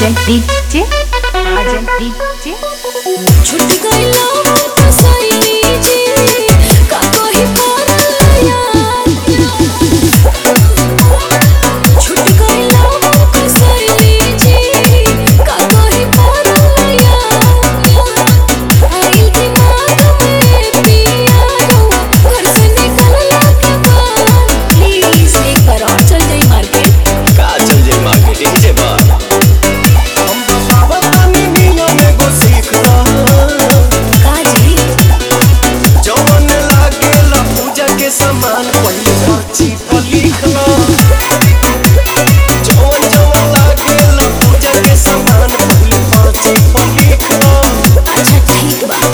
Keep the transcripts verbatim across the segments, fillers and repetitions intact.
Ajay DJ Ajay DJ छूट गइलो तो सही जी का कोई पागल यार छूट गइलो तो सही जी का कोई पागल यार आई दिमाग में पिया घर से निकलला के बाद प्लीज एक बार और चल जाई मार्केट का चल जाई मार्केट ही जे बा हम बाबा पानी मिया में गो सीख का जी जवन लागेला पूजा के सामान पहले पर्ची पर लिखला जवन जवन लागेला पूजा के सामान पहले पर्ची पर लिखला अच्छा ठीक बा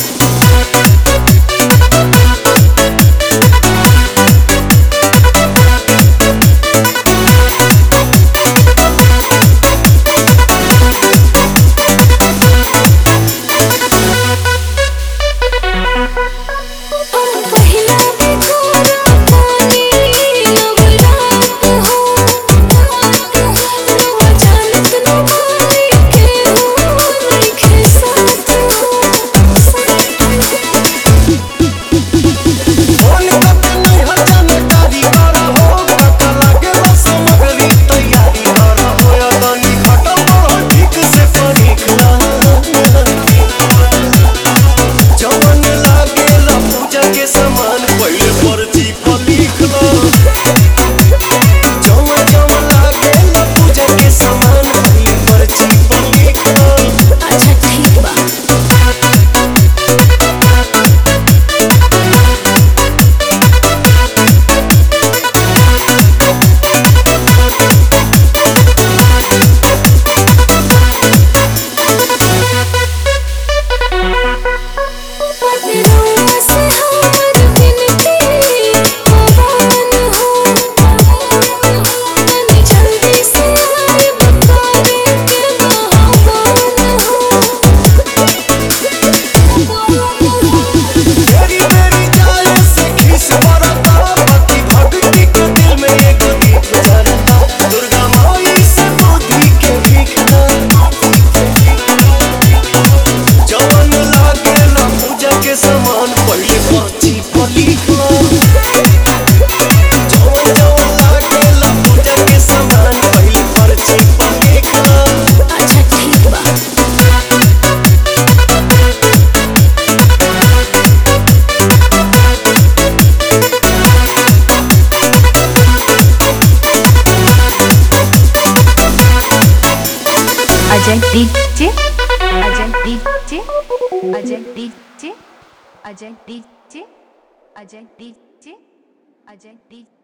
Ajay DJ Ajay DJ Ajay DJ Ajay DJ Ajay DJ Ajay DJ